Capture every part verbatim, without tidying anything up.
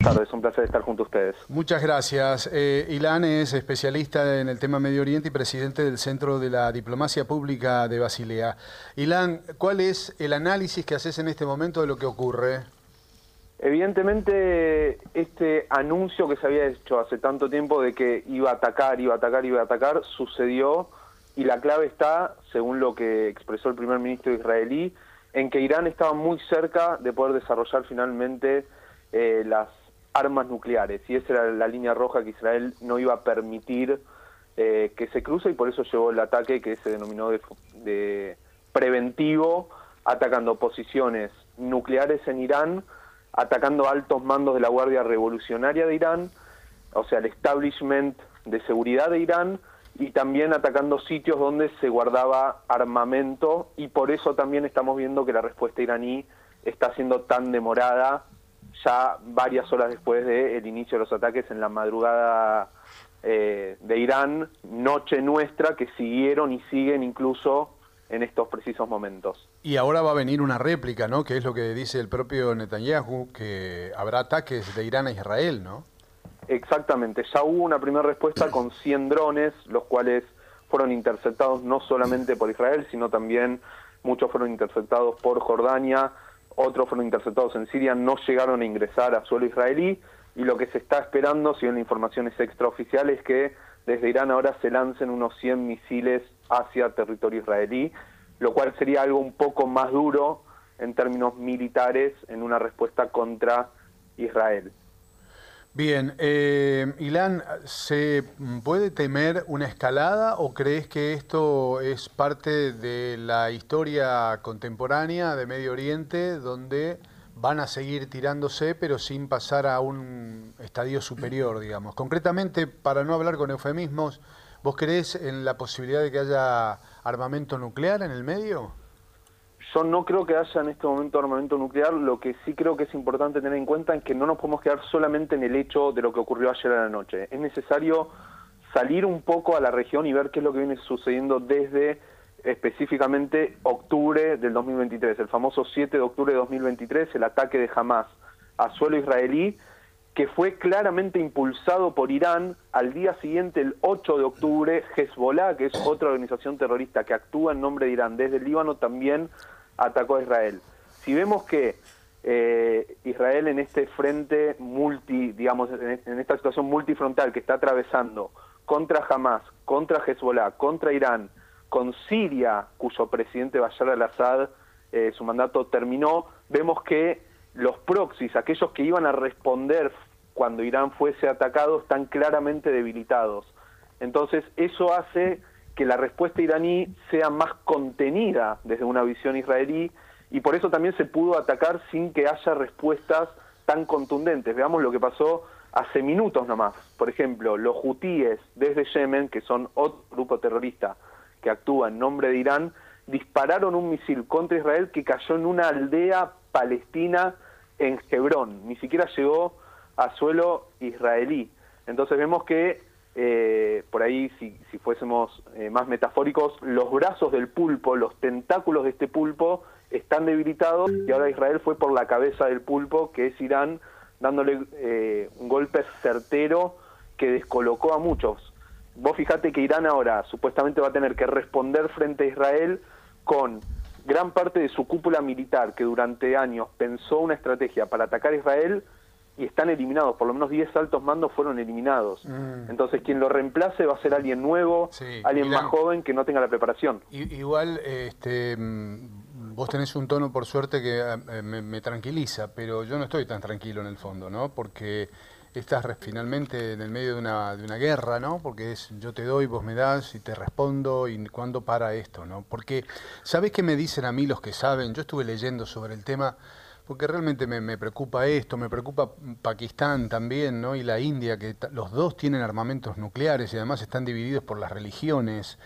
tardes, un placer estar junto a ustedes. Muchas gracias. Eh, Ilan es especialista en el tema Medio Oriente y presidente del Centro de la Diplomacia Pública de Basilea. Ilan, ¿cuál es el análisis que haces en este momento de lo que ocurre? Evidentemente, este anuncio que se había hecho hace tanto tiempo de que iba a atacar, iba a atacar, iba a atacar, sucedió, y la clave está, según lo que expresó el primer ministro israelí, en que Irán estaba muy cerca de poder desarrollar finalmente eh, las armas nucleares, y esa era la línea roja que Israel no iba a permitir eh, que se cruce, y por eso llevó el ataque que se denominó de, de preventivo, atacando posiciones nucleares en Irán, atacando altos mandos de la Guardia Revolucionaria de Irán, o sea, el establishment de seguridad de Irán, y también atacando sitios donde se guardaba armamento, y por eso también estamos viendo que la respuesta iraní está siendo tan demorada, ya varias horas después del inicio de los ataques en la madrugada eh, de Irán, noche nuestra, que siguieron y siguen incluso en estos precisos momentos. Y ahora va a venir una réplica, ¿no? Que es lo que dice el propio Netanyahu, que habrá ataques de Irán a Israel, ¿no? Exactamente, ya hubo una primera respuesta con cien drones, los cuales fueron interceptados no solamente por Israel, sino también muchos fueron interceptados por Jordania, otros fueron interceptados en Siria, no llegaron a ingresar a suelo israelí, y lo que se está esperando, si bien la información es extraoficial, es que desde Irán ahora se lancen unos cien misiles hacia territorio israelí, lo cual sería algo un poco más duro en términos militares en una respuesta contra Israel. Bien, eh, Ilan, ¿se puede temer una escalada o crees que esto es parte de la historia contemporánea de Medio Oriente, donde van a seguir tirándose pero sin pasar a un estadio superior, digamos? Concretamente, para no hablar con eufemismos, ¿vos creés en la posibilidad de que haya armamento nuclear en el medio? Yo no creo que haya en este momento armamento nuclear. Lo que sí creo que es importante tener en cuenta es que no nos podemos quedar solamente en el hecho de lo que ocurrió ayer a la noche. Es necesario salir un poco a la región y ver qué es lo que viene sucediendo desde específicamente octubre del dos mil veintitrés, el famoso siete de octubre de dos mil veintitrés, el ataque de Hamás a suelo israelí, que fue claramente impulsado por Irán. Al día siguiente, el ocho de octubre, Hezbollah, que es otra organización terrorista que actúa en nombre de Irán desde el Líbano, también atacó a Israel. Si vemos que eh, Israel en este frente multi, digamos, en, en esta situación multifrontal que está atravesando contra Hamás, contra Hezbollah, contra Irán, con Siria, cuyo presidente Bashar al-Assad, eh, su mandato terminó, vemos que los proxies, aquellos que iban a responder cuando Irán fuese atacado, están claramente debilitados. Entonces eso hace que la respuesta iraní sea más contenida desde una visión israelí, y por eso también se pudo atacar sin que haya respuestas tan contundentes. Veamos lo que pasó hace minutos nomás. Por ejemplo, los hutíes desde Yemen, que son otro grupo terrorista que actúa en nombre de Irán, dispararon un misil contra Israel que cayó en una aldea palestina en Hebrón, ni siquiera llegó a suelo israelí. Entonces vemos que, eh, por ahí, si, si fuésemos eh, más metafóricos, los brazos del pulpo, los tentáculos de este pulpo, están debilitados, y ahora Israel fue por la cabeza del pulpo, que es Irán, dándole eh, un golpe certero que descolocó a muchos. Vos fijate que Irán ahora supuestamente va a tener que responder frente a Israel con gran parte de su cúpula militar, que durante años pensó una estrategia para atacar a Israel, y están eliminados. Por lo menos diez altos mandos fueron eliminados. Mm. Entonces quien lo reemplace va a ser alguien nuevo, sí, alguien Irán, más joven, que no tenga la preparación. Igual, este, vos tenés un tono, por suerte, que eh, me, me tranquiliza, pero yo no estoy tan tranquilo en el fondo, ¿no? Porque estás finalmente en el medio de una, de una guerra, ¿no? Porque es yo te doy, vos me das y te respondo, y ¿cuándo para esto, no? Porque, ¿sabés qué me dicen a mí los que saben? Yo estuve leyendo sobre el tema, porque realmente me, me preocupa esto, me preocupa Pakistán también, ¿no? Y la India, que los dos tienen armamentos nucleares y además están divididos por las religiones.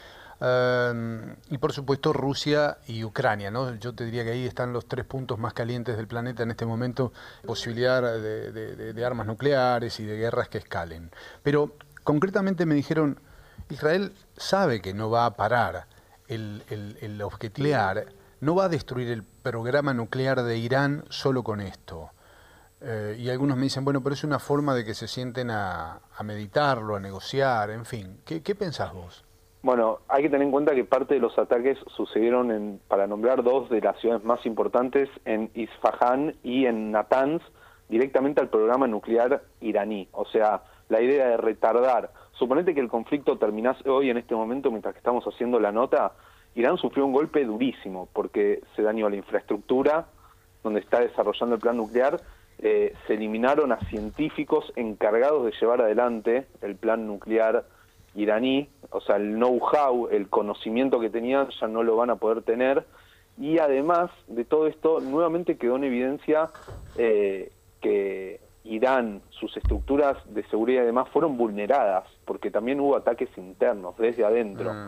Uh, y por supuesto Rusia y Ucrania, ¿no? Yo te diría que ahí están los tres puntos más calientes del planeta en este momento, posibilidad de, de, de, de armas nucleares y de guerras que escalen. Pero concretamente me dijeron, Israel sabe que no va a parar el, el, el objetivo nuclear, no va a destruir el programa nuclear de Irán solo con esto. Eh, y algunos me dicen, bueno, pero es una forma de que se sienten a, a meditarlo, a negociar, en fin. ¿Qué, qué pensás vos? Bueno, hay que tener en cuenta que parte de los ataques sucedieron, en, para nombrar dos de las ciudades más importantes, en Isfahan y en Natanz, directamente al programa nuclear iraní. O sea, la idea de retardar. Suponete que el conflicto terminase hoy, en este momento, mientras que estamos haciendo la nota, Irán sufrió un golpe durísimo, porque se dañó la infraestructura, donde está desarrollando el plan nuclear, eh, se eliminaron a científicos encargados de llevar adelante el plan nuclear iraní, o sea, el know-how, el conocimiento que tenían ya no lo van a poder tener, y además de todo esto, nuevamente quedó en evidencia eh, que Irán, sus estructuras de seguridad y demás fueron vulneradas, porque también hubo ataques internos, desde adentro, mm.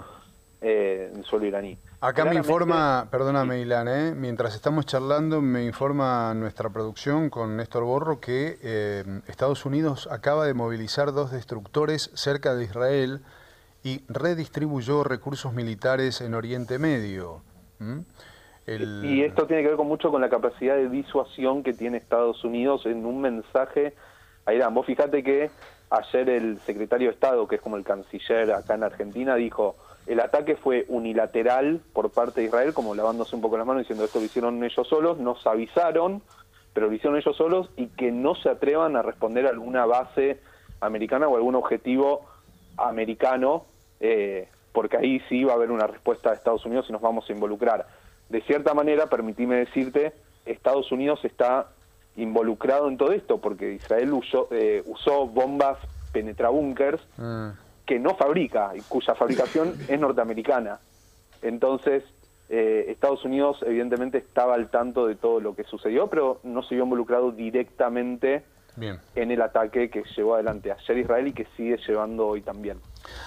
eh, en suelo iraní. Acá Claramente, me informa, perdóname Ilan, ¿eh? mientras estamos charlando, me informa nuestra producción con Néstor Borro que eh, Estados Unidos acaba de movilizar dos destructores cerca de Israel y redistribuyó recursos militares en Oriente Medio. ¿Mm? El... Y esto tiene que ver con mucho con la capacidad de disuasión que tiene Estados Unidos en un mensaje a Irán. Vos fíjate que ayer el secretario de Estado, que es como el canciller acá en Argentina, dijo: el ataque fue unilateral por parte de Israel, como lavándose un poco las manos, diciendo esto lo hicieron ellos solos, nos avisaron, pero lo hicieron ellos solos, y que no se atrevan a responder a alguna base americana o algún objetivo americano, eh, porque ahí sí va a haber una respuesta de Estados Unidos y nos vamos a involucrar. De cierta manera, permitime decirte, Estados Unidos está involucrado en todo esto, porque Israel usó, eh, usó bombas penetrabúnkers, mm. que no fabrica y cuya fabricación es norteamericana. Entonces, eh, Estados Unidos evidentemente estaba al tanto de todo lo que sucedió, pero no se vio involucrado directamente Bien. en el ataque que llevó adelante ayer Israel y que sigue llevando hoy también.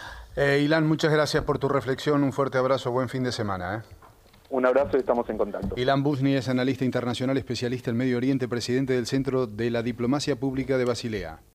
Eh, Ilan, muchas gracias por tu reflexión, un fuerte abrazo, buen fin de semana. ¿eh? Un abrazo y estamos en contacto. Ilan Bushney es analista internacional, especialista en Medio Oriente, presidente del Centro de la Diplomacia Pública de Basilea.